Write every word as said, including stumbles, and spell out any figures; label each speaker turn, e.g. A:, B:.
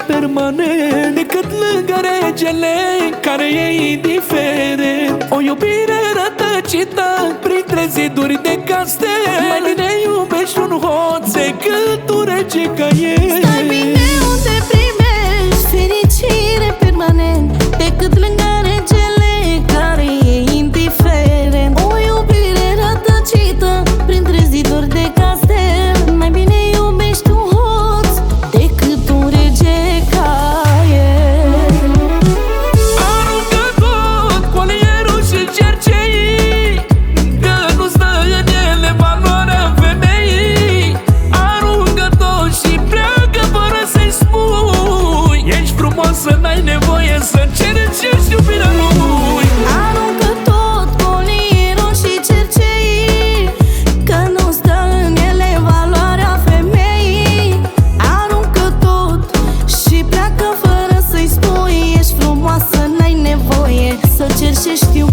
A: permanent decât lângă regele care e indiferent. O iubire rătăcită printre ziduri de castel. Mai bine iubești un hoț decât un rege ca el.
B: Stai bine unde primești fericire permanent decât lângă regele care e indiferent. O iubire rătăcită printre ziduri de castel. Mai bine iubești un hoț decât un rege ca el.
A: Aruncă tot colierul și cercei, că nu stă în ele valoarea femeii. Aruncă tot și pleacă fără să-i spui ești frumoasă, n-ai nevoie să cercești iubirea lui.
B: Aruncă tot colierul și cercei, că nu stă în ele valoarea femeii. Aruncă tot și pleacă fără să-i spui ești frumoasă, n-ai nevoie să cercești